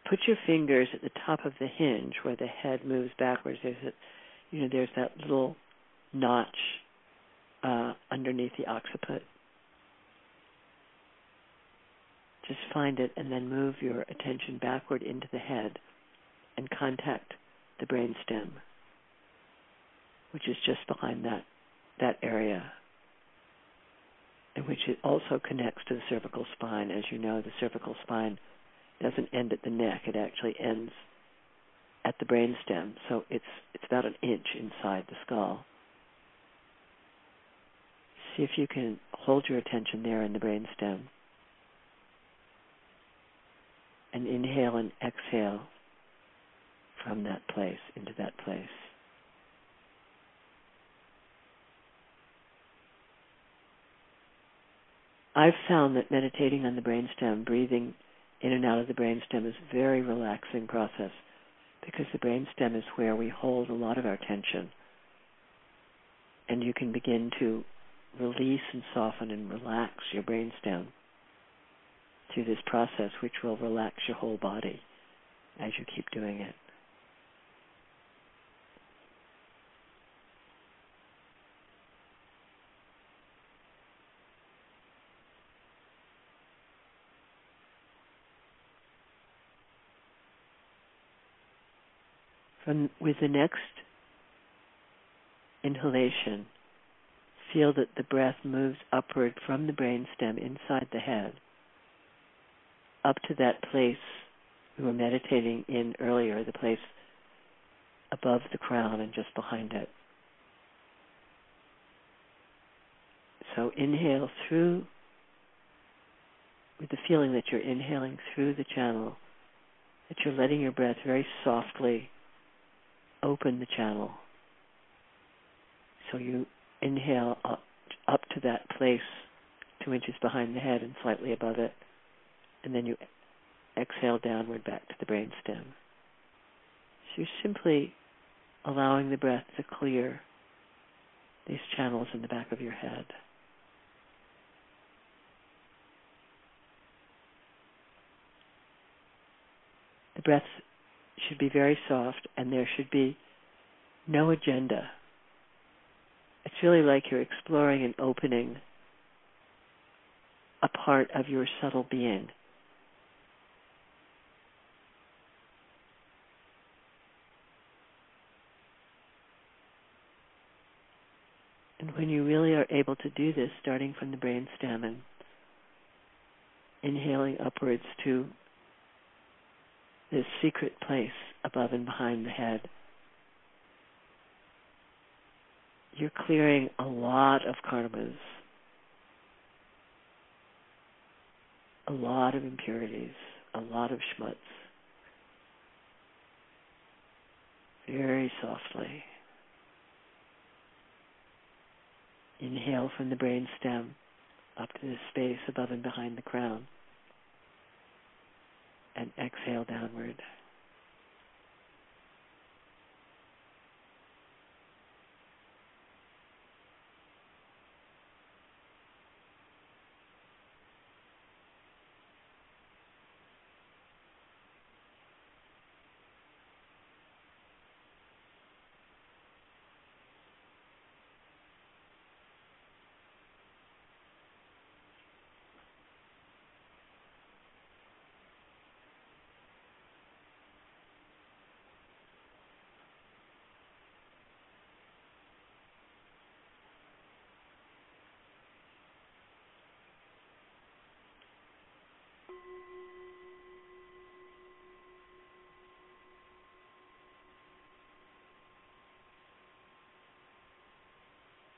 put your fingers at the top of the hinge where the head moves backwards. There's that little notch underneath the occiput. Just find it and then move your attention backward into the head and contact the brainstem, which is just behind that area, in which it also connects to the cervical spine. As you know, the cervical spine doesn't end at the neck; it actually ends at the brainstem. So it's about an inch inside the skull. See if you can hold your attention there in the brainstem, and inhale and exhale from that place into that place. I've found that meditating on the brainstem, breathing in and out of the brainstem, is a very relaxing process, because the brainstem is where we hold a lot of our tension. And you can begin to release and soften and relax your brainstem through this process, which will relax your whole body as you keep doing it. With the next inhalation, feel that the breath moves upward from the brainstem inside the head, up to that place we were meditating in earlier, the place above the crown and just behind it. So inhale through, with the feeling that you're inhaling through the channel, that you're letting your breath very softly open the channel. So you inhale up to that place 2 inches behind the head and slightly above it, and then you exhale downward back to the brainstem. So you're simply allowing the breath to clear these channels in the back of your head. The breath should be very soft, and there should be no agenda. It's really like you're exploring and opening a part of your subtle being. And when you really are able to do this, starting from the brainstem and inhaling upwards to this secret place above and behind the head, you're clearing a lot of karmas, a lot of impurities, a lot of schmutz, very softly. Inhale from the brainstem up to the space above and behind the crown, and exhale downward.